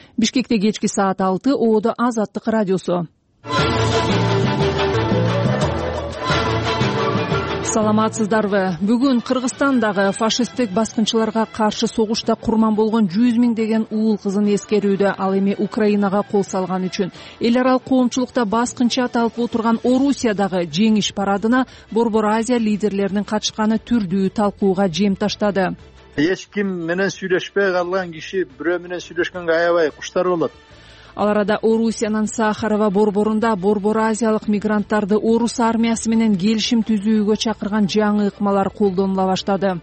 Бишкекте кечки саат 6, Оодо Азаттык радиосу. Саламатсыздарбы? Бүгүн Кыргызстандагы фашисттик баскынчыларга каршы согушта курман болгон 100 миңдеген уул кызын эскерүүдө, ал эми Украинага кол салган үчүн эл аралык коомчулукта баскынчы аталып отурган Орусиядагы жеңиш парадына Борбор Азия лидерлеринин катышканы түрдүү талкууга жем таштады. Эч ким менен сүйлөшпөй калган киши бирөө менен сүйлөшкөнгө аябай куштар болот. Ал арада Орусиянын Сахарова борборунда Борбор Азиялык мигранттарды орус армиясы менен келишим түзүүгө чакырган жаңы ыкмалар колдонула баштады.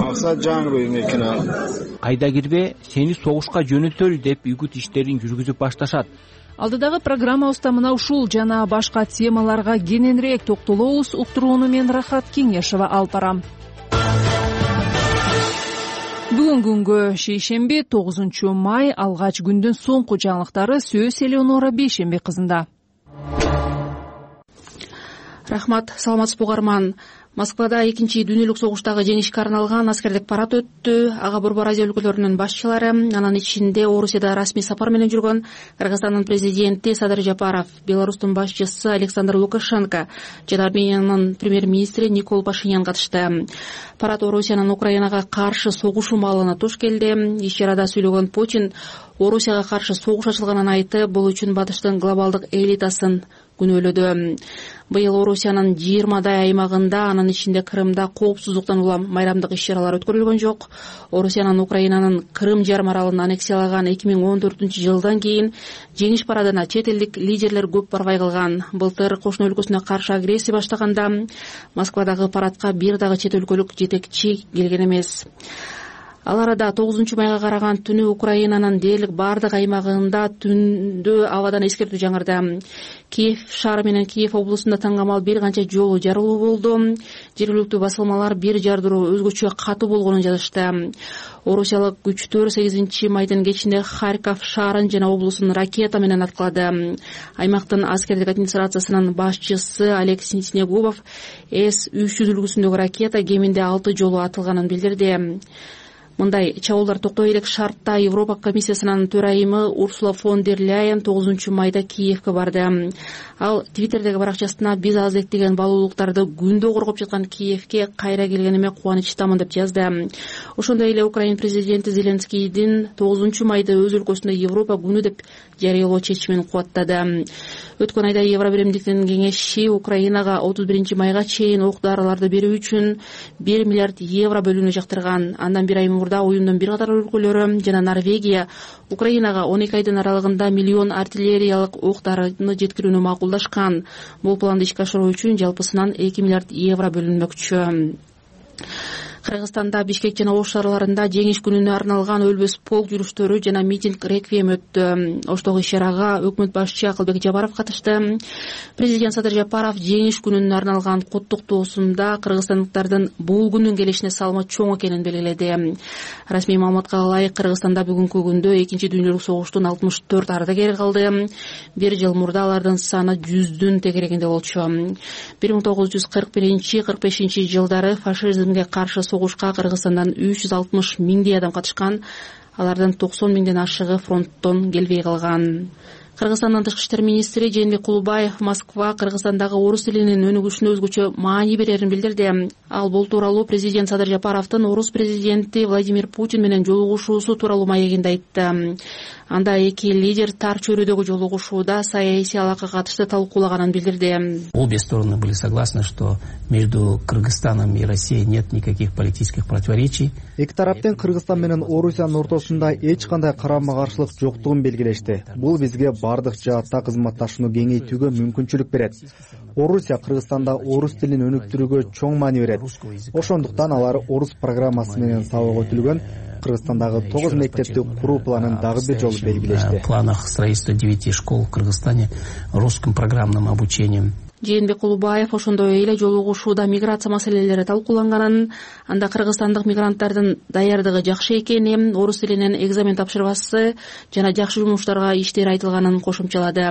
Кайда кирбе, сени согушка жөнөтөлү деп үгүт иштерин жүргүзүп башташат. Алдыдагы программабызда мына ушул жана башка темаларга кененирээк токтолобуз. Уктурууну мен Рахат Кеңешова алып барам. Бүгүн күнгө шейшемби 9 май алгач күндүн соңку жаңылыктары сөз Элеонора Бейшембек кызында. Рахмат, саламатсызбы угарман. Москвада 2-дүйнөлүк согуштагы жеңишке арналган аскердик парад өттү. Ага Борбор Азия өлкөлөрүнүн башчылары, анын ичинде Орусияда расмий сапар менен жүргөн Кыргызстандын президенти Садыр Жапаров, Беларустун башчысы Александр Лукашенко жана Армениянын премьер-министри Никол Пашинян катышты. Парад Орусиянын Украинага каршы согушу маалына туш келди. Иш чарада сүйлөгөн Путин Орусияга каршы согуш ачылганын айтып, бул үчүн батыштын глобалдык элитасын күнөөлөдү. Быйыл Орусиянын 20 аймагында, анын ичинде Крымда коопсуздуктан улам майрамдык иш-чаралар өткөрүлгөн жок. Орусиянын Украинанын Крым жарым аралын аннексиялаган 2014-жылдан кийин жеңиш парадына чет элдик лидерлер көп барбай калган. Былтыр кошуна өлкөсүнө каршы агрессия баштаганда Москвадагы парадка бир дагы чет өлкөлүк жетекчи келген эмес. Ал арада 9 майга караган түнү Украинанын дээрлик бардык аймагында түндө абадан эскертүү жаңырды. Киев шаары менен Киев облусунда таңгамал бир канча жолу жарылуу болду. Жергиликтүү басылмалар бир жардыруу өзгөчө катуу болгонун жазышты. Орусиялык күчтөр 8 майдын кечинде Харьков шаарын жана облусун ракета менен аткылады. Аймактын аскердик администрациясынын башчысы Алексей Снегубов С-300 үлгүсүндөгү ракета кеминде 6 жолу атылганын билдирди. Мындай чабуулдар токтой элек шартта Европа комиссиясынын төрайымы Урсула фон дер Ляйен 9 майда Киевке барды. Ал Твиттердеги баракчасына биз азык деген балуулуктарды күндө коргоп жаткан Киевке кайра келгениме кубанычтамын деп жазды. Ошондой эле Украина президенти Зеленскийдин 9 майда өз өлкөсүндө Европа күнү деп жарыялоо чечимин кубаттады. Өткөн айда Евробиримдиктин кеңеши Украинага 31 майга чейин ок-дарыларды берүү үчүн 1 миллиард евро бөлүүнү жактырган. Андан бир ай мурда уюмдун бир катар өлкөлөрү жана Норвегия Украинага 12 айдын аралыгында миллион артиллериялык ок-дарыны жеткирүүнү макулдашкан. Бул планды ишке ашыруу үчүн жалпысынан 2 миллиард евро бөлүнмөкчү. Кыргызстанда Бишкек жана Ош шаарларында жеңиш күнүнө арналган өлбөс полк жүрүштөрү жана митинг реквием өттү. Оштогу иш-чарага өкмөт башчы Акылбек Жапаров катышты. Президент Садыр Жапаров жеңиш күнүнө арналган куттуктоосунда кыргызстандыктардын бул күндүн келишине салымы чоң экенин белгиледи. Расмий маалыматка ылайык, Кыргызстанда бүгүнкү күндө 2-дүйнөлүк согуштун 64 ардагери калды. Бир жыл мурда алардын саны 100дүн тегерегинде болчу. 1941-45 жылдары фашизмге каршы согушка Кыргызстандан 360 миңдей адам катышкан. Алардын 90 миңден ашыгы фронттон келбей калган. Кыргызстандын тышкы иштер министри Жээнбек Кулубаев Москва Кыргызстандагы орус тилинин өнүгүшүнө өзгөчө маани берерин билдирди. Ал бул тууралуу президент Садыр Жапаровдун орус президенти Владимир Путин менен жолугушуусу тууралуу маегинде айтты. Анда эки лидер тар чөйрөдөгү жолугушууда саясий алакка катышты талкуулаганын билдирди. Обе стороны были согласны, что между Кыргызстаном и Россией нет никаких политических противоречий. Эки тараптын Кыргызстан менен Орусиянын ортосунда эч кандай карама-каршылык жоктугун белгилешти. Бул бизге бардык жаатта кызматташууну кеңейтүүгө мүмкүнчүлүк берет. Орусия Кыргызстанда орус тилин өнүктүрүүгө чоң маани берет. Ошондуктан алар орус программасы менен сабак өтүлгөн Кыргызстандагы 9 мектепти куруу планын дагы бир жолу белгилешти. В планах строительства 9 школ в Кыргызстане русским программным обучением. Жээнбек Кулубаев ошондой эле жолугушууда миграция маселелери талкууланганын, анда кыргызстандык мигранттардын даярдыгы жакшы экени, орус тилинен экзамен тапшырбасы жана жакшы жумуштарга иштери айтылганын кошумчалады.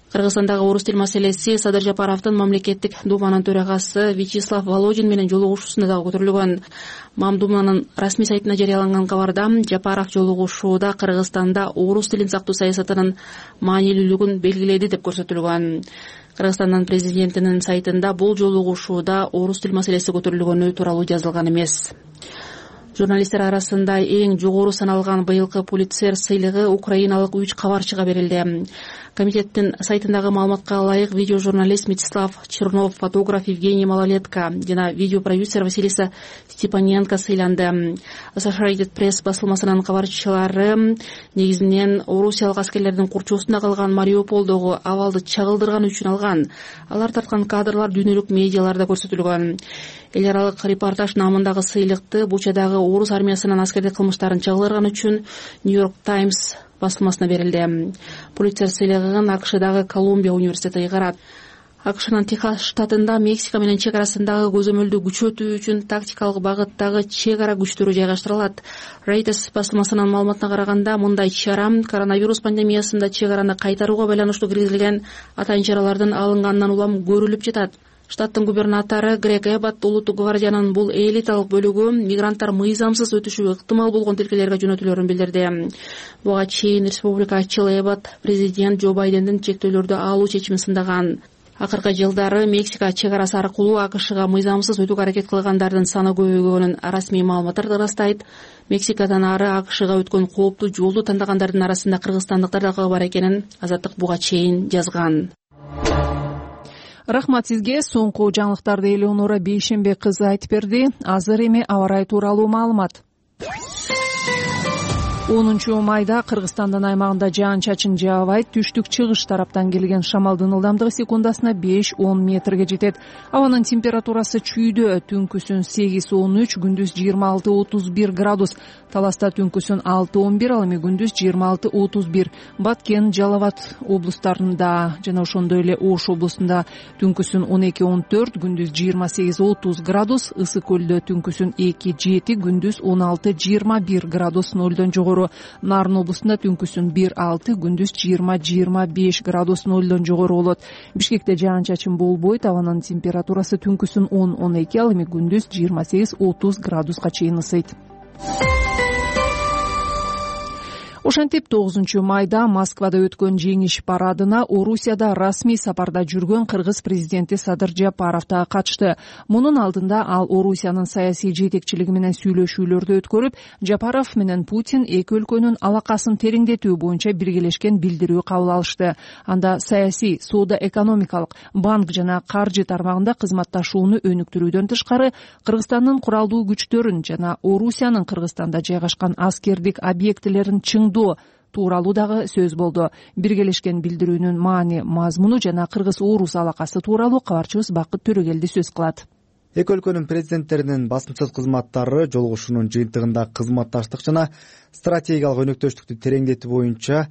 Кыргызстандагы орус тил маселеси Садыр Жапаровдун мамлекеттик думанын төрагасы Вячеслав Володин менен жолугушуусунда дагы көтөрүлгөн. Мамдуманын расмий сайтына жарыяланган кабарда Жапаров жолугушууда Кыргызстанда орус тилин сактоо саясатынын маанилүүлүгүн белгиледи деп көрсөтүлгөн. Кыргызстандын президентинин сайтында бул жолугушууда орус тил маселеси көтөрүлгөнү тууралуу жазылган эмес. Журналисттер арасында эң жогору саналган быйылкы Пулитцер сыйлыгы украиналык 3 кабарчыга берилди. Комитеттин сайтындагы маалыматка ылайык видеожурналист Мечислав Чернов, фотограф Евгений Малолетко жана видеопродюсер Василиса Степаненко сыйланды. Associated Press басылмасынын кабарчылары негизинен орусиялык аскерлердин курчоосунда калган Мариуполдогу абалды чагылдырган үчүн алган. Алар тарткан кадрлар дүйнөлүк медиаларда көрсөтүлгөн. Эл аралык репортаж намындагы сыйлыкты Бучадагы орус армиясынын аскердик кылмыштарын чагылдырган үчүн New York Times басылмасына берилди. Пулитцер сыйлыгын АКШдагы Колумбия университети ыйгарат. АКШнын Техас штатында Мексика менен чек арасындагы көзөмөлдү күчөтүү үчүн тактикалык багыттагы чек ара күчтөрү жайгаштырылат. Reuters басылмасынын маалыматына караганда, мындай чара коронавирус пандемиясында чек араны кайтарууга байланыштуу киргизилген атайын чаралардын алынганынан улам көрүлүп жатат. Штаттын губернатору Грег Эббот улуттук гвардиянын бул элиталык бөлүгү мигранттар мыйзамсыз өтүшү ыктымал болгон тилкелерге жөнөтүлөрүн билдирди. Буга чейин республикачыл Эббот президент Джо Байдендин чектөөлөрдү алуу чечимин сындаган. Акыркы жылдары Мексика чек арасы аркылуу АКШга мыйзамсыз өтүүгө аракет кылгандардын саны көбөйгөнүн расмий маалыматтар ырастайт. Мексикадан ары АКШга өткөн кооптуу жолду тандагандардын арасында кыргызстандыктар дагы бар экенин Азаттык буга чейин жазган. Рахмат сизге. Соңку жаңылыктарды Элеонора Бейшембе кызы айтып берди. Азыр эми аба ырайы тууралуу маалымат. 10 майда Кыргызстандын аймагында жаан-чачын жаабайт. Түштүк-чыгыш тараптан келген шамалдын ылдамдыгы секундасына 5-10 метрге жетет. Абанын температурасы чүйдө. Түнкүсүн 8-13, күндүз 26-31 градус. Таласта түнкүсүн 6-11, ал эми күндүз 26-31. Баткен, Жалал Абад облустарында жана ошондой эле Ош облусунда түнкүсүн 12-14, күндүз 28-30 градус. Ысык көлдө түнкүсүн 2-7, күндүз 16-21 градус нөлдөн жогору. Нарын облусунда түнкүсүн 1-6, күндүз 20-25 градус нөлдөн жогору болот. Бишкекте жаан-чачын болбойт. Абанын температурасы түнкүсүн 10-12, ал эми күндүз 28-30 градуска чейин ысыйт. Ошентип 9 майда Москвада өткөн жеңиш парадына Орусияда расмий сапарда жүргөн кыргыз президенти Садыр Жапаров да катышты. Мунун алдында ал Орусиянын саясий жетекчилиги менен сүйлөшүүлөрдү өткөрүп, Жапаров менен Путин эки өлкөнүн алакасын тереңдетүү боюнча биргелешкен билдирүү кабыл алышты. Анда саясий, соода-экономикалык, банк жана каржы тармагында кызматташууну өнүктүрүүдөн тышкары, Кыргызстандын куралдуу күчтөрүн жана Орусиянын Кыргызстанда жайгашкан аскердик объектилерин тууралуу дагы сөз болду. Биргелешкен билдирүүнүн маани, мазмуну жана кыргыз-орус алакасы тууралуу кабарчыбыз Бакыт Төрөгелди сөз кылат. Эки өлкөнүн президенттеринин басымсыз кызматтары жолугушуунун жыйынтыгында кызматташтык жана стратегиялык өнөктөштүктү тереңдетүү боюнча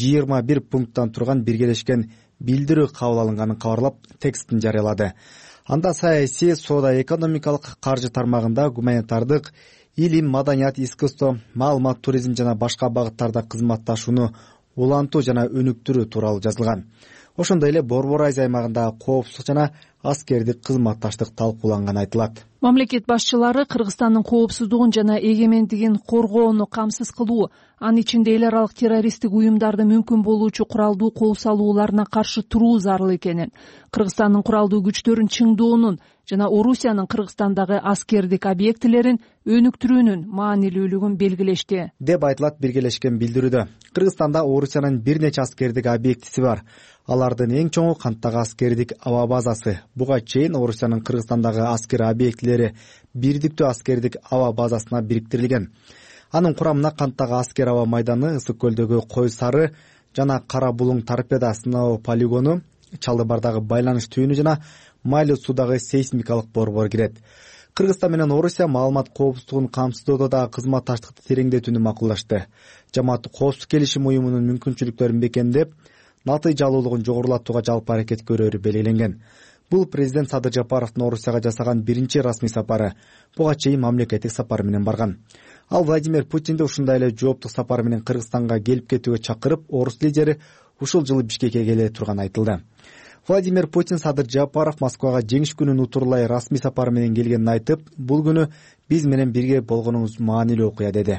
21 пункттан турган биргелешкен билдирүү кабыл алынганын кабарлап, текстин жарыялады. Анда саясий, соода-экономикалык, каржы тармагында гуманитардык, илим, маданият, искусство, маалымат, туризм жана башка багыттарда кызматташууну улантуу жана өнүктүрүү тууралуу жазылган. Ошондой эле Борбор Азия аймагында коопсуздук жана аскердик кызматташтык талкууланганы айтылат. Мамлекет башчылары Кыргызстандын коопсуздугун жана эгемендигин коргоону камсыз кылуу, анын ичинде эл аралык террористтик уюмдарды мүмкүн болуучу куралдуу кол салууларына каршы туруу зарыл экенин, Кыргызстандын куралдуу күчтөрүн чыңдоонун жана Орусиянын Кыргызстандагы аскердик объектилерин өнүктүрүүнүн маанилүүлүгүн белгилешти, деп айтылат биргелешкен билдирүүдө. Кыргызстанда Орусиянын бир нече аскердик объектиси бар. Алардын эң чоңу Канттагы аскердик аба базасы. Буга чейин Орусиянын Кыргызстандагы аскер объектилери бирдиктүү аскердик аба базасына бириктирилген. Анын курамына Канттагы аскер аба майданы, Ысык көлдөгү Кой Сары жана Кара Булуң торпеда сыноо полигону, Чалдыбардагы байланыш түйүнү жана Майлы суудагы сейсмикалык борбор кирет. Кыргызстан менен Орусия маалымат коопсуздугун камсыздоодо да кызматташтыкты тереңдетүүнү макулдашты. Жамааттык коопсуздук келишим уюмунун мүмкүнчүлүктөрүн бекемдеп, натыйжалуулугун жогорулатууга жалпы аракет көрөөрү белгиленген. Бул президент Садыр Жапаровдун Орусияга жасаган биринчи расмий сапары. Буга чейин мамлекеттик сапар менен барган. Ал Владимир Путинди ушундай эле жооптук сапар менен Кыргызстанга келип кетүүгө чакырып, орус лидери ушул жылы Бишкекке келе турганы айтылды. Владимир Путин Садыр Жапаров Москвага жеңиш күнүн утурлай расмий сапары менен келгенин айтып, бул күнү биз менен бирге болгонуңуз маанилүү окуя деди.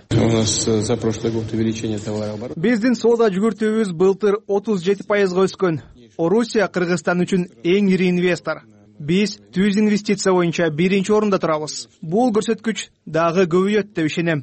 Биздин соода жүгүртүүбүз былтыр 37%га өскөн. Орусия Кыргызстан үчүн эң ири инвестор. Биз түз инвестиция боюнча биринчи орунда турабыз. Бул көрсөткүч дагы көбөйөт деп ишенем.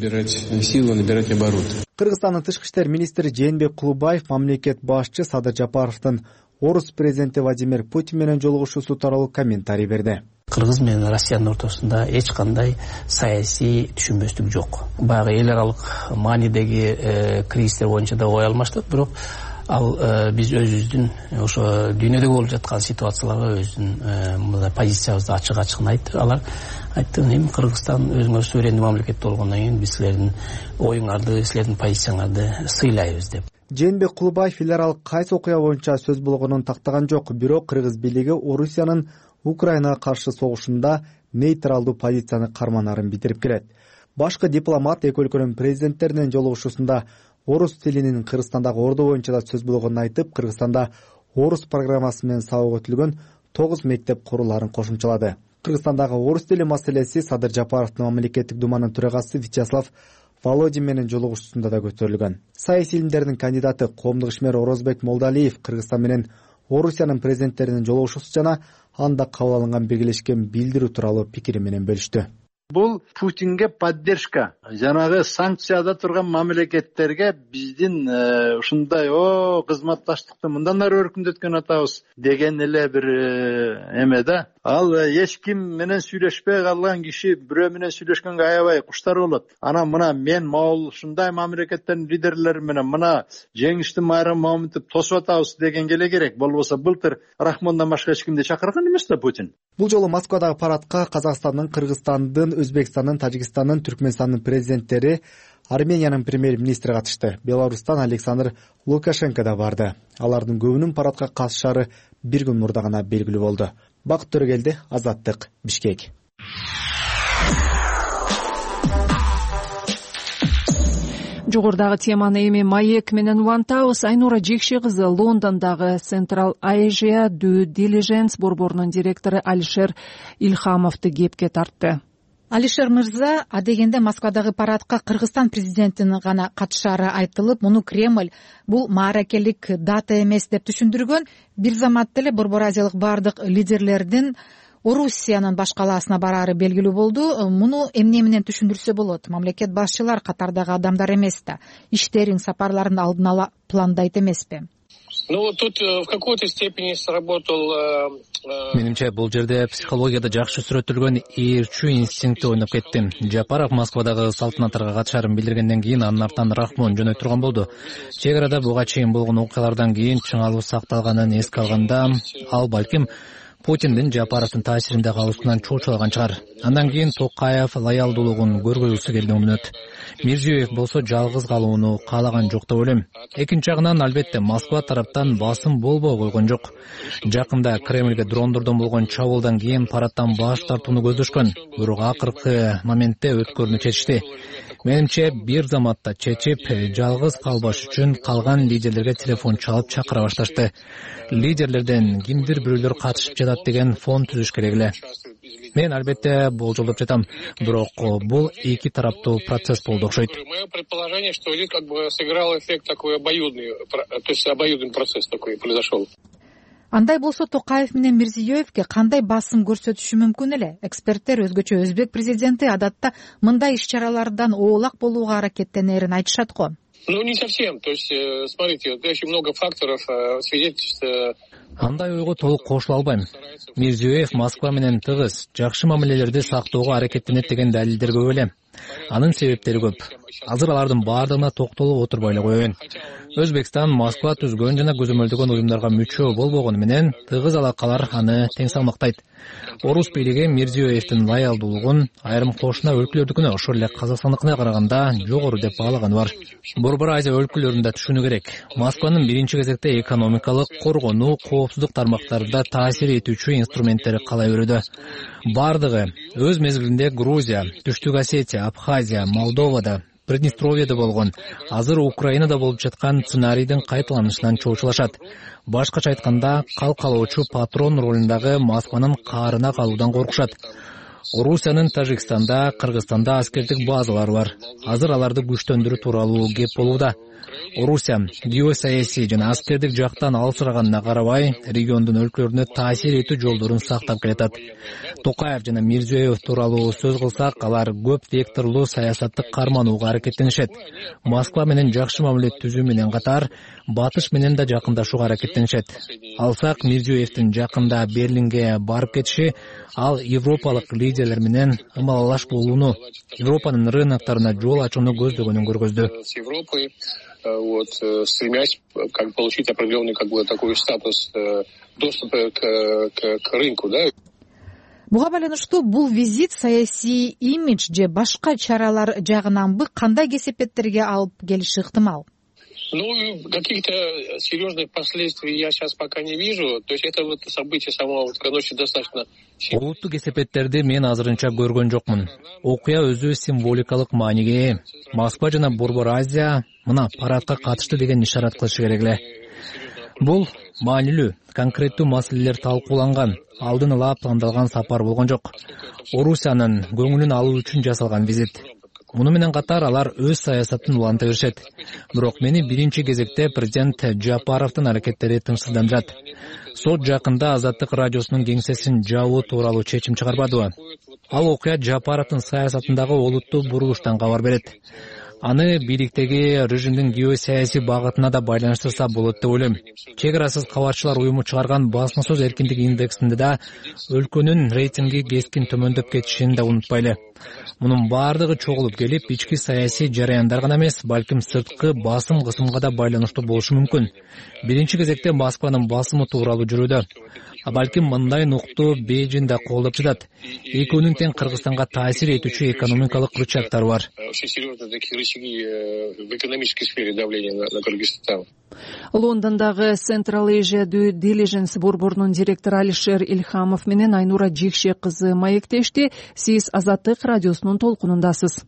Кыргызстандын тышкы иштер министри Жээнбек Кулубаев мамлекет башчы Садыр Жапаровдун Орус президенти Владимир Путин менен жолугушуусу тууралуу комментарий берди. Кыргыз менен Россиянын ортосунда эч кандай саясий түшүнбөстүк жок. Баягы эл аралык маанидеги кризистер боюнча да ой алмаштык, бирок ал биз өзүбүздүн ошо дүйнөдө болуп жаткан ситуацияларга өзүнүн позициябызды ачык алар айтты. Эми Кыргызстан өзүңөр суверендүү мамлекет болгондон кийин биз силердин оюңарды, силердин позицияңарды сыйлайбыз деп. Жээнбек Кулубаев эл аралык кайсы окуя боюнча сөз болгонун тактаган жок, бирок Кыргыз бийлиги Орусиянын Украинага каршы согушунда нейтралдуу позицияны карманарын билдирип келет. Башкы дипломат эки өлкөнүн президенттеринин жолугушуусунда орус тилинин Кыргызстандагы орду боюнча да сөз болгонун айтып, Кыргызстанда орус программасы менен сабак өтүлгөн 9 мектеп куруларын кошумчалады. Кыргызстандагы орус тили маселеси Садыр Жапаровдун мамлекеттик думанын төрагасы Вячеслав Володин менен жолугушуусунда да көтөрүлгөн. Саясий илимдердин кандидаты коомдук ишмер Орозбек Молдалиев Кыргызстан менен Орусиянын президенттеринин жолугушуусу жана анда кабыл алынган биргелешкен билдирүү тууралуу пикири менен бөлүштү. Бул Путинге поддержка. Жанагы санкцияда турган мамлекеттерге биздин ушундай кызматташтыкты мындан ары өркүндөткөн атабыз деген эле бир эме да. Ал эч ким менен сүйлөшпөй калган киши бирөө менен сүйлөшкөнгө аябай куштар болот. Анан мына мен могул ушундай мамлекеттердин лидерлери менен мына жеңиштин майрамын моментип тосуп атабыз дегенге эле керек. Болбосо былтыр Рахмондон башка эч кимди чакырган эмес да Путин. Бул жолу Москвадагы парадка Казакстандын, Кыргызстандын, Өзбекстандын, Тажикстандын, Түркмөнстандын президенттери, Армениянын премьер-министри катышты. Беларустан Александр Лукашенко да барды. Алардын көбүнүн парадка катышары бир күн мурда гана белгилүү болду. Бакыт Төрөгелди, Азаттык, Бишкек. Жогорудагы теманы эми Маек менен улантабыз. Айнура Жекши кызы Лондондогу Central Asia Due Diligence борборунун директору Алишер Илхамовду кепке тартты. Алишер мырза адегенде Москвадагы парадка Кыргызстан президентинин гана катышары айтылып, муну Кремль бул мааракелик дата эмес деп түшүндүргөн. Бир заматта эле Борбор Азиялык бардык лидерлердин Орусиянын баш калаасына барары белгилүү болду. Муну эмне менен түшүндүрсө болот? Мамлекет башчылар катардагы адамдар эмес да, иштерин, сапарларын алдын ала пландайт эмеспи? Тут в какой-то степени сработал... Менимче, бул жерде психологияда жакшы сүрөтүлгөн ээрчүү инстинкти ойноп кетти. Жапаров Москвадагы салтанаттарга катышарын билдиргенден кийин анын артынан Рахмон жөнөй турган болду. Чек арада буга чейин болгон окуялардан кийин чыңалуу сакталганын эске алганда, ал балким Путиндин Жапаровдун таасиринде калуусунан чоочулаган чыгар. Андан кийин Токаев лоялдуулугун көргөзгүсү келди мүнөт. Мирзиёев болсо жалгыз калууну каалаган жок деп ойлойм. Экинчи жагынан албетте Москва тараптан басым болбой койгон жок. Жакында Кремльге дрондордон болгон чабуулдан кийин парадтан баш тартууну көздөшкөн. Бирок акыркы моментте өткөрүүнү чечишти. Менимче, бир заматта чечип, жалгыз калбаш үчүн калган лидерлерге телефон чалып чакыра башташты. Лидерлерден кимдир бирөөлөр катышып жатат деген фон түзүш керек эле. Мен албетте болжолдоп жатам, бирок бул эки тараптуу процесс болду окшойт. Мое предположение, что здесь как бы сыграл эффект такой обоюдный, то есть обоюдный процесс такой произошел. Андай болсо Токаев менен Мирзиёевке кандай басым көрсөтүшү мүмкүн эле? Эксперттер өзгөчө Өзбек президенти адатта мындай иш-чаралардан оолак болууга аракеттенерин айтышат го. Не совсем. То есть, смотрите, очень много факторов свидетельствует. Андай ойго толук кошула албайм. Мирзиёев Москва менен тыгыз, жакшы мамилелерди сактоого аракеттенет деген далилдер көп эле. Анын себептери көп. Азыр алардын баардыгына токтолуп отурбай эле коеюн. Өзбекстан Москва түзгөн жана көзөмөлдөгөн уюмдарга мүчө болбогону менен тыгыз алакалар аны тең салмактайт. Орус бийлиги Мирзиёевдин лоялдуулугун айрым кошуна өлкөлөрдүкүнө, ошол эле Казакстандыкына караганда жогору деп баалаганы бар. Борбор Азия өлкөлөрүн да түшүнүү керек. Москванын биринчи кезекте экономикалык, коргонуу, коопсуздук тармактарында таасир этүүчү инструменттери калай берүүдө. Бардыгы өз мезгилинде Грузия, Түштүк Осетия, Абхазия, Молдовада Приднестровьеде болгон, азыр Украинада болуп жаткан сценарийдин кайталанышынан чоочулашат. Башкача айтканда, калкалоочу патрон ролундагы Москванын каарына калуудан коркушат. Орусиянын Тажикстанда, Кыргызстанда аскердик базалары бар. Азыр аларды күчтөндүрүү тууралуу кеп болууда. Орусия геосаясий жана аскердик жактан алсыраганына карабай, региондун өлкөлөрүнө таасир этүү жолдорун сактап келатат. Токаев жана Мирзиёев тууралуу сөз кылсак, алар көп векторлуу саясатты карманууга аракеттенишет. Москва менен жакшы мамиле түзүү менен катар, батыш менен да жакындашууга аракеттенишет. Алсак, Мирзиёевдин жакында Берлинге барып кетиши, ал европалык лидерлер менен ымалалаш болууну, Европанын рыноктарына жол ачууну көздөгөнүн көргөздү. Стремясь получить определенный такой статус доступа к рынку, да. Буга байланыштуу бул визит саясий имидж же башка чаралар жагынанбы кандай кесепеттерге алып келиши ыктымал? Каких-то серьезных последствий я сейчас пока не вижу. То есть это событие само очень достаточно... Олуттуу кесепеттерди мен азырынча көргөн жокмун. Окуя өзү символикалык мааниге ээ. Москва жана Борбор Азия мына парадка катышты деген ишарат кылышы керек эле. Бул маанилүү, конкреттүү маселелер талкууланган, алдын ала пландалган сапар болгон жок. Орусиянын көңүлүн алуу үчүн жасалган визит. Муну менен катар алар өз саясатын уланта беришет. Бирок мени биринчи кезекте президент Жапаровдун аракеттери тынчсыздандырат. Сот жакында Азаттык радиосунун кеңсесин жабуу тууралуу чечим чыгарбадыбы? Ал окуя Жапаровдун саясатындагы олуттуу бурулуштан кабар берет. Аны бийликтеги режимдин геосаясий багытына да байланыштырса болот деп ойлойм. Чек арасыз кабарчылар уюму чыгарган басма сөз эркиндиги индексинде да өлкөнүн рейтинги кескин төмөндөп кетишин да унутпайлы. Мунун баардыгы чогулуп келип, ички саясий жараяндар гана эмес, балким сырткы басым кысымга да байланыштуу болушу мүмкүн. Биринчи кезекте Москванын басымы тууралуу жүрүүдө. Балким мындай нукту Бейжин да колдоп жатат. Экөөнүн тең Кыргызстанга таасир этүүчү экономикалык рычагдары бар. В экономической сфере давления на Кыргызстан. Лондондагы Central Asia Due Diligence борборунун директору Алишер Ильхамов менен Айнура Жекше кызы маектешти. Сиз Азаттык радиосунун толкунундасыз.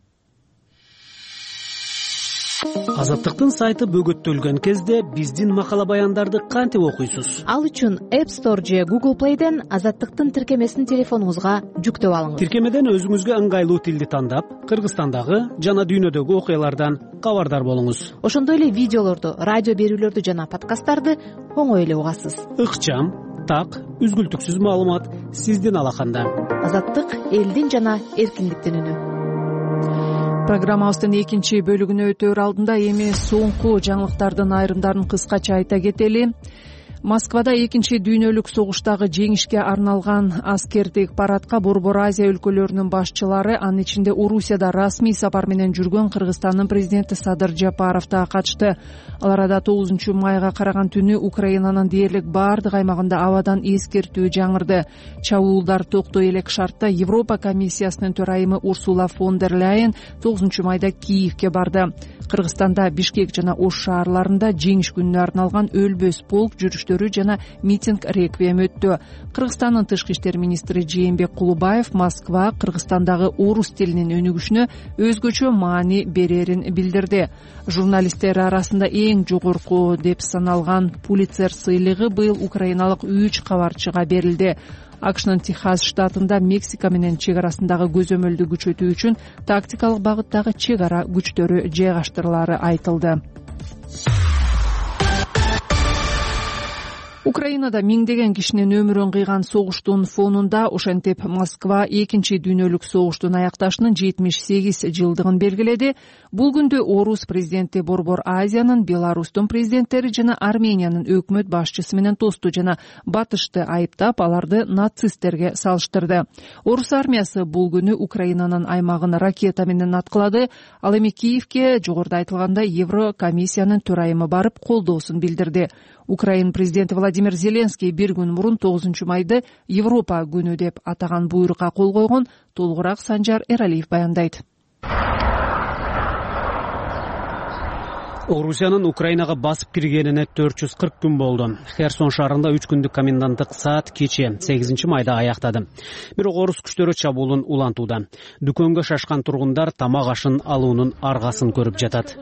Азаттыктын сайты бөгөттөлгөн кезде биздин макала баяндарды кантип окуйсуз? Ал үчүн App Store же Google Play'ден Азаттыктын тиркемесин телефонуңузга жүктөп алыңыз. Тиркемеден өзүңүзгө ыңгайлуу тилди тандап, Кыргызстандагы жана дүйнөдөгү окуялардан кабардар болуңуз. Ошондой эле видеолорду, радио берүүлөрдү жана подкасттарды оңой эле угасыз. Ыкчам, так, үзгүлтүксүз маалымат сиздин алаканда. Азаттык элдин жана эркиндиктин үнү. Программабыздын экинчи бөлүгүнө өтөр алдында эми соңку жаңылыктардын айрымдарын кыскача айта кетели. Москвада экинчи дүйнөлүк согуштагы жеңишке арналган аскердик парадка Борбор Азия өлкөлөрүнүн башчылары, анын ичинде Орусияда расмий сапар менен жүргөн Кыргызстандын президенти Садыр Жапаров да катышты. Аларда 9 майга караган түнү Украинанын дээрлик баардык аймагында абадан эскертүү жаңырды. Чабуулдар токтой элек шартта Европа комиссиясынын төрайымы Урсула фон дер Ляйен 9 майда Киевке барды. Кыргызстанда Бишкек жана Ош шаарларында жеңиш күнүнө арналган өлбөс полк жүрүштөрү жана митинг реквием өттү. Кыргызстандын тышкы иштер министри Жээнбек Кулубаев Москва Кыргызстандагы орус тилинин өнүгүшүнө өзгөчө маани берерин билдирди. Журналисттер арасында эң жогорку деп саналган Пулитцер сыйлыгы быйыл украиналык 3 кабарчыга берилди. АКШнын Техас штатында Мексика менен чек арасындагы көзөмөлдү күчөтүү үчүн тактикалык багыттагы чек ара күчтөрү жайгаштырылары айтылды. Украинада миңдеген кишинин өмүрүн кыйган согуштун фонунда ошентип Москва экинчи дүйнөлүк согуштун аякташынын 78 жылдыгын белгиледи. Бул күндө Орус президенти Борбор Азиянын, Беларустун президенттери жана Армениянын өкмөт башчысы менен тосту жана батышты айыптап, аларды нацисттерге салыштырды. Орус армиясы бул күнү Украинанын аймагын ракета менен аткылады. Ал эми Киевке жогоруда айтылгандай Еврокомиссиянын төрайымы барып колдоосун билдирди. Украин президенти Владимир Зеленский бир күн мурун 9 майды Европа күнү деп атаган буйрукка кол койгон. Толугураак Санжар Эралиев баяндайт. Орусиянын Украинага басып киргенине 440 күн болду. Херсон шаарында 3 күндүк коменданттык саат кече 8 майда аяктады. Бирок орус күчтөрү чабуулун улантууда. Дүкөнгө шашкан тургундар тамак ашын алуунун аргасын көрүп жатат.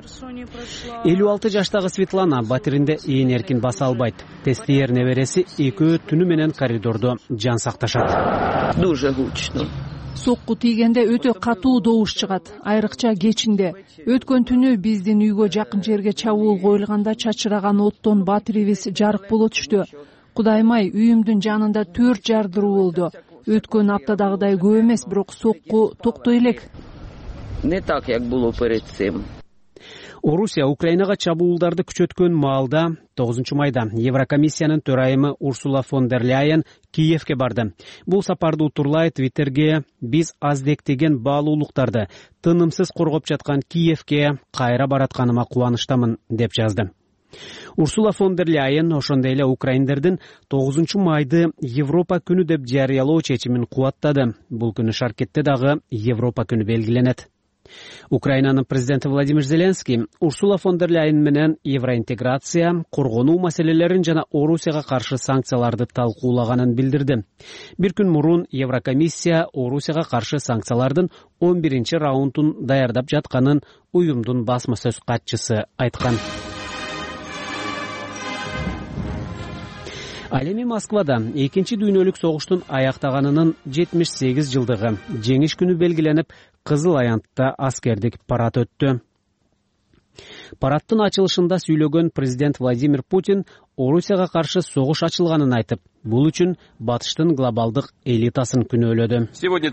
56 жаштагы Светлана батиринде ээн эркин баса албайт. Тестиер небереси экөө түнү менен коридордо жан сакташат. Дуже гучно. Сокку тийгенде өтө катуу добуш чыгат, айрыкча кечинде. Өткөн түнү биздин үйгө жакын жерге чабуул коюлганда чачыраган оттон батирибиз жарык боло түштү. Кудайым ай, үйүмдүн жанында 4 жардыруу болду. Өткөн аптадагыдай көп эмес, бирок сокку токтой элек. Не так, як було перед цим. Орусия Украинага чабуулдарды күчөткөн маалда 9 майда Еврокомиссиянын төрайымы Урсула фон дер Ляйен Киевке барды. Бул сапарды утурлай Твиттерге биз аздектеген баалуулуктарды тынымсыз коргоп жаткан Киевке кайра баратканыма кубанычтамын деп жазды. Урсула фон дер Ляйен ошондой эле украиндердин 9 майды Европа күнү деп жарыялоо чечимин кубаттады. Бул күнү Шаркетте дагы Европа күнү белгиленет. Украинанын президенти Владимир Зеленский Урсула фон дер Ляйен менен евроинтеграция, коргонуу маселелерин жана Орусияга каршы санкцияларды талкуулаганын билдирди. Бир күн мурун Еврокомиссия Орусияга каршы санкциялардын 11-чи раундун даярдап жатканын уюмдун басма сөз катчысы айткан. Ал эми Москвада 2-чи дүйнөлүк согуштун аяктаганынын 78 жылдыгы жеңиш күнү белгиленип, Кызыл аянтта аскердик парад өттү. Парадтын ачылышында сүйлөгөн президент Владимир Путин Орусияга каршы согуш ачылганын айтып, бул үчүн батыштын глобалдык элитасын күнөөлөдү.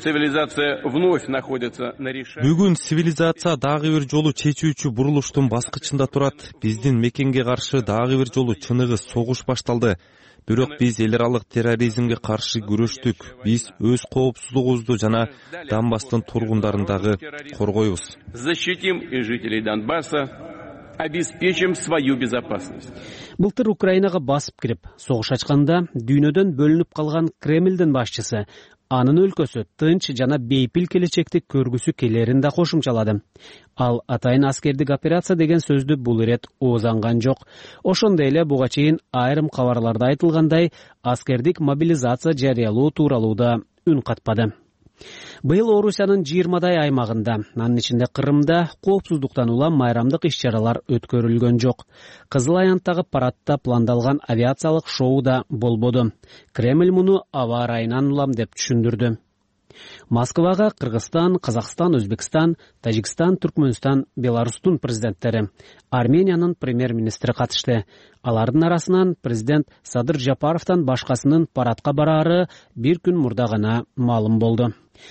Бүгүн цивилизация дагы бир жолу чечүүчү бурулуштун баскычында турат. Биздин мекенге каршы дагы бир жолу чыныгы согуш башталды. Бирок биз эл аралык терроризмге каршы күрөштүк. Биз өз коопсуздугубузду жана Донбасстын тургундарын дагы коргойбуз. Защитим и жителей Донбасса, обеспечим свою безопасность. Былтыр Украинага басып кирип, согуш ачканда дүйнөдөн бөлүнүп калган Кремлдин башчысы анын өлкөсү тынч жана бейпил келечекти көргүсү келерин да кошумчалады. Ал атайын аскердик операция деген сөздү бул ирет оозанган жок. Ошондой эле буга чейин айрым кабарларда айтылгандай, аскердик мобилизация жарыялоо тууралуу да үн катпады. Быйыл Орусиянын 20дай аймагында, анын ичинде Кырымда коопсуздуктан улам майрамдык иш-чаралар өткөрүлгөн жок. Кызыл аянттагы парадта пландалган авиациялык шоу да болбоду. Кремль муну аба ырайынан улам деп түшүндүрдү. Москвага Кыргызстан, Казакстан, Өзбекстан, Тажикстан, Түркмөнстан, Беларустун президенттери, Армениянын премьер-министри катышты. Алардын арасынан президент Садыр Жапаровдон башкасынын парадка бараары бир күн мурда гана маалым болду.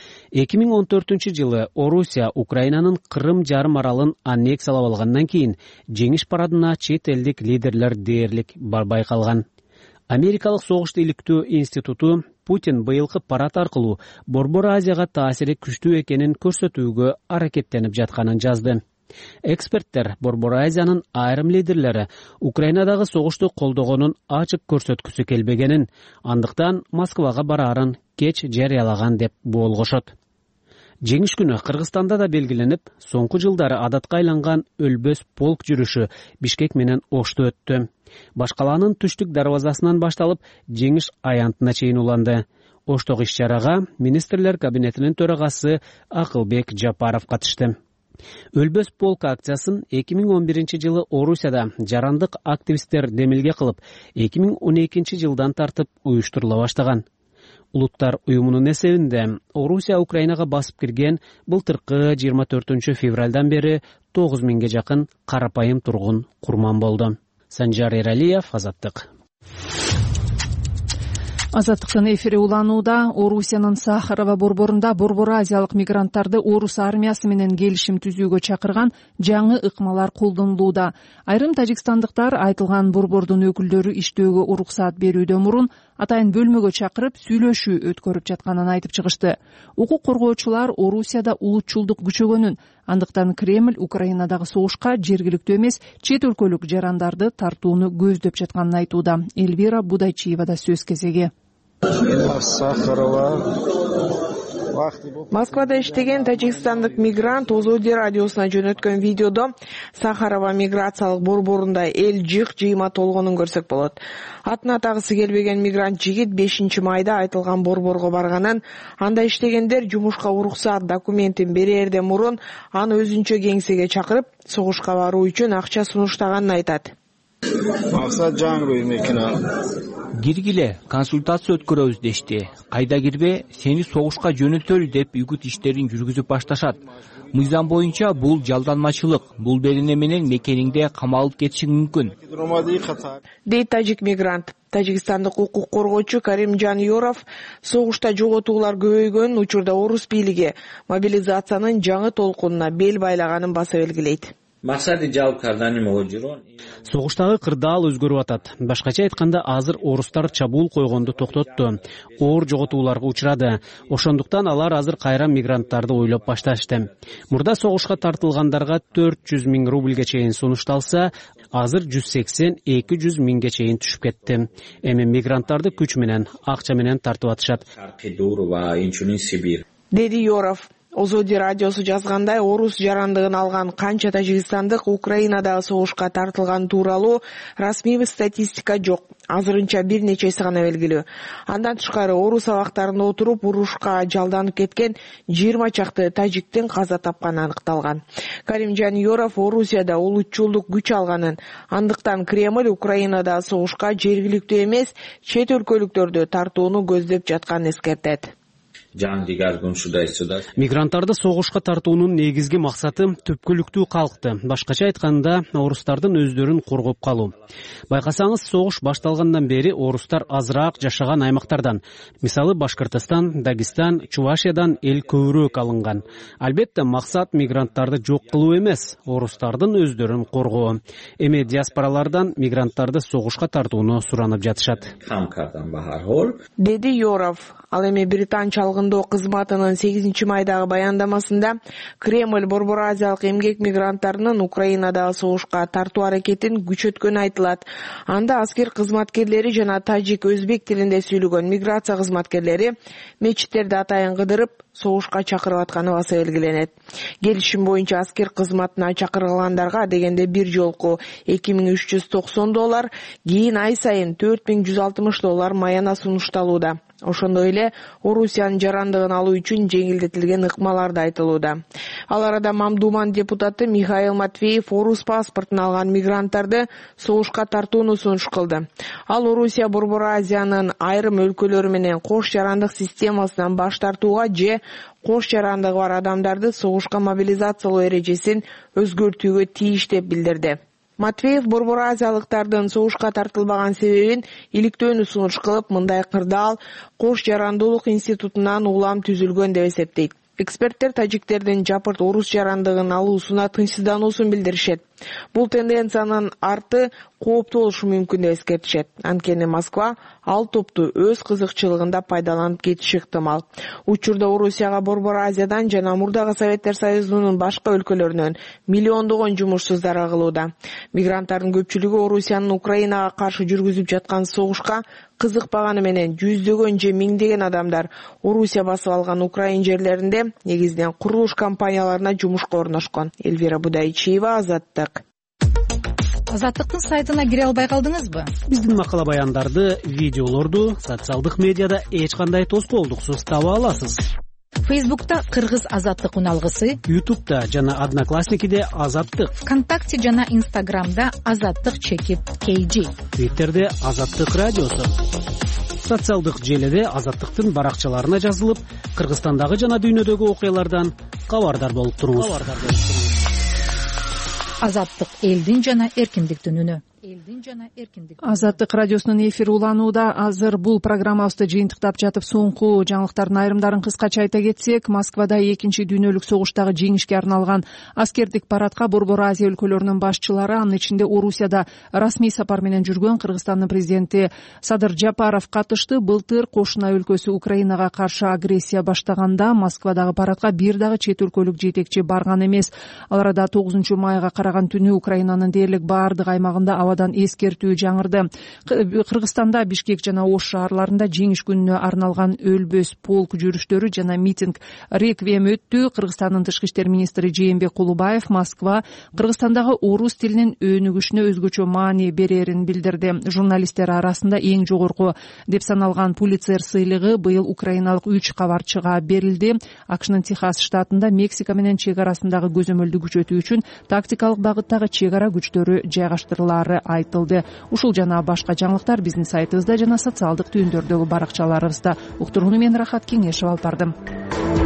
2014-жылы Орусия Украинанын Кырым жарым аралын аннексиялап алгандан кийин жеңиш парадына чет элдик лидерлер дээрлик барбай калган. Америкалык согуш иликтөө институту Путин быйылкы парад аркылуу Борбор Азияга таасири күчтүү экенин көрсөтүүгө аракеттенип жатканын жазды. Эксперттер Борбор Азиянын айрым лидерлери Украинадагы согушту колдогонун ачык көрсөткүсү келбегенин, андыктан Москвага бараарын кеч жарыялаган деп болгошот. Жеңиш күнү Кыргызстанда да белгиленип, соңку жылдары адатка айланган өлбөс полк жүрүшү Бишкек менен Ошто өттү. Башкаланын түштүк дарбазасынан башталып, жеңиш аянтына чейин уланды. Оштогу иш-чарага министрлер кабинетинин төрагасы Акылбек Жапаров катышты. Өлбөс полк акциясын 2011-жылы Орусияда жарандык активисттер демилге кылып, 2012 жылдан тартып уюштурула баштаган. Улуттар уюмунун эсебинде Орусия Украинага басып кирген былтыркы 24 февралдан бери 9000ге жакын карапайым тургун курман болду. Санжар Эралиев, Азаттык. Азаттыктын эфири уланууда. Орусиянын Сахарова борборунда Борбор Азиялык мигранттарды орус армиясы менен келишим түзүүгө чакырган жаңы ыкмалар колдонулууда. Айрым тажикстандыктар айтылган борбордун өкүлдөрү иштөөгө уруксаат берүүдөн мурун атайын бөлмөгө чакырып сүйлөшүү өткөрүп жатканын айтып чыгышты. Укук коргоочулар Орусияда улутчулдук күчөгөнүн, андыктан Кремль Украинадагы согушка жергиликтүү эмес, чет өлкөлүк жарандарды тартууну көздөп жатканын айтууда. Эльвира Будайчиева да сөз кезеги. Сахарова Москвада иштеген тажикстандык мигрант Озоди радиосуна жөнөткөн видеодо Сахарова миграциялык борборунда эл жыйма толгонун көрсөк болот. Атын атагысы келбеген мигрант жигит 5-майда айтылган борборго барганын, анда иштегендер жумушка уруксаат документин берерден мурун аны өзүнчө кеңсеге чакырып, согушка баруу үчүн акча сунуштаганын айтат. Киргиле, консультация өткөрөбүз дешти. Кайда кирбе, сени согушка жөнөтөлү деп үгүт иштерин жүргүзүп башташат. Мыйзам боюнча бул жалданмачылык. Бул берене менен мекениңде камалып кетишиң мүмкүн. Дейт тажик мигрант. Тажикстандык укук коргоочу Каримжан Yorov согушта жоготуулар көбөйгөн учурда орус бийлиги мобилизациянын жаңы толкунуна бел байлаганын баса белгилейт. Согуштагы кырдаал өзгөрүп атат. Башкача айтканда, азыр орустар чабуул койгонду токтотту. Оор жоготууларга учурады. Ошондуктан алар азыр кайра мигранттарды ойлоп башташты. Мурда согушка тартылгандарга 400 000 рубльге чейин сунушталса, азыр 180-200 000ге чейин түшүп кетти. Эми мигранттарды күч менен, акча менен тартып атышат. Деди Yorov. Озоди радиосу жазгандай, орус жарандыгын алган канча тажикстандык Украинадагы согушка тартылган тууралуу расмий статистика жок. Азырынча бир нечеси гана белгилүү. Андан тышкары орус абактарында отуруп урушка жалданып кеткен 20 чакты тажиктин каза тапканы аныкталган. Каримжан Yorov Орусияда улутчулдук күч алганын, андыктан Кремль Украинадагы согушка жергиликтүү эмес, чет өлкөлүктөрдү тартууну көздөп жатканын эскертет. Мигранттарды согушка тартуунун негизги максаты түпкүлүктүү калкты, башкача айтканда, орустардын өздөрүн коргоп калуу. Байкасаңыз, согуш башталгандан бери орустар азыраак жашаган аймактардан, мисалы Башкортостон, Дагестан, Чувашиядан эл көбүрөөк алынган. Албетте, максат мигранттарды жок кылуу эмес, орустардын өздөрүн коргоо. Эми диаспоралардан мигранттарды согушка тартууну суранып жатышат. Деди Yorov. Ал эми британчалыгындоо кызматынын 8-майдагы баяндамасында Кремль Борбор Азиялык эмгек мигранттарынын Украинадагы согушка тартуу аракетин күчөткөнү айтылат. Анда аскер кызматкерлери жана тажик, өзбек тилинде сүйлөгөн миграция кызматкерлери мечиттерди атайын кыдырып, согушка чакырып атканы баса белгиленет. Келишим боюнча аскер кызматына чакырылгандарга дегенде бир жолку $2390, кийин ай сайын $4160 маяна сунушталууда. Ошондой эле Орусиянын жарандыгын алуу үчүн жеңилдетилген ыкмалар да айтылууда. Ал арада Мамдуман депутаты Михаил Матвеев орус паспортун алган мигранттарды согушка тартууну сунуш кылды. Ал Орусия Борбор Азиянын айрым өлкөлөрү менен кош жарандык системасынан баш тартууга же кош жарандыгы бар адамдарды согушка мобилизациялоо эрежесин өзгөртүүгө тийиш деп билдирди. Матвеев Борбор Азиялыктардын согушка тартылбаган себебин иликтөөнү сунуш кылып, мындай кырдаал кош жарандуулук институтунан улам түзүлгөн деп эсептейт. Эксперттер тажиктердин жапырт орус жарандыгын алуусуна тынчсыздануусун билдиришет. Бул тенденциянын арты кооптуу болушу мүмкүн деп эскертишет. Анткени Москва ал топту өз кызыкчылыгында пайдаланып кетиши ыктымал. Учурда Орусияга Борбор Азиядан жана мурдагы Советтер Союзунун башка өлкөлөрүнөн миллиондогон жумушсуздар агылууда. Мигранттардын көпчүлүгү Орусиянын Украинага каршы жүргүзүп жаткан согушка кызыкпаганы менен жүздөгөн же миңдеген адамдар Орусия басып алган Украин жерлеринде негизинен курулуш компанияларына жумушка орношкон. Эльвира Будайчиева, Азаттык. Азаттыктын сайтына кире албай калдыңызбы? Биздин макала баяндарды, видеолорду социалдык медиада эч кандай тоскоолдуксуз таба аласыз. Фейсбукта Кыргыз Азаттык уналгысы, Ютубта жана Одноклассникиде Азаттык, ВКонтакте жана Инстаграмда Азаттык_KG, Твиттерде Азаттык радиосу. Социалдык желеде Азаттыктын баракчаларына жазылып, Кыргызстандагы жана дүйнөдөгү окуялардан кабардар болуп туруңуз. Азаттык элдин жана эркиндиктин үнү. Азаттык радиосунун эфири уланууда. Азыр бул программабызды жыйынтыктап жатып, соңку жаңылыктардын айрымдарын кыскача айта кетсек, Москвада 2-чи дүйнөлүк согуштагы жеңишке арналган аскердик парадка Борбор Азия өлкөлөрүнүн башчылары, анын ичинде Орусияда расмий сапар менен жүргөн Кыргызстандын президенти Садыр Жапаров катышты. Былтыр кошуна өлкөсү Украинага каршы агрессия баштаганда Москвадагы парадка бир дагы чет өлкөлүк жетекчи барган эмес. Ал арада 9 майга караган түнү Украинанын дээрлик баардык аймагында Москвадан эскертүү жаңырды. Кыргызстанда Бишкек жана Ош шаарларында жеңиш күнүнө арналган өлбөс полк жүрүштөрү жана митинг реквием өттү. Кыргызстандын тышкы иштер министри Жээнбек Кулубаев Москва Кыргызстандагы орус тилинин өнүгүшүнө өзгөчө маани берерин билдирди. Журналисттер арасында эң жогорку деп саналган Пулитцер сыйлыгы быйыл украиналык 3 кабарчыга берилди. АКШнын Техас штатында Мексика менен чек арасындагы көзөмөлдү күчөтүү үчүн тактикалык багыттагы чек ара күчтөрү жайгаштырылаары айтылды. Ушул жана башка жаңылыктар биздин сайтыбызда жана социалдык түйүндөрдөгү баракчаларыбызда. Уктурууну мен Рахат Кеңешов алып бардым.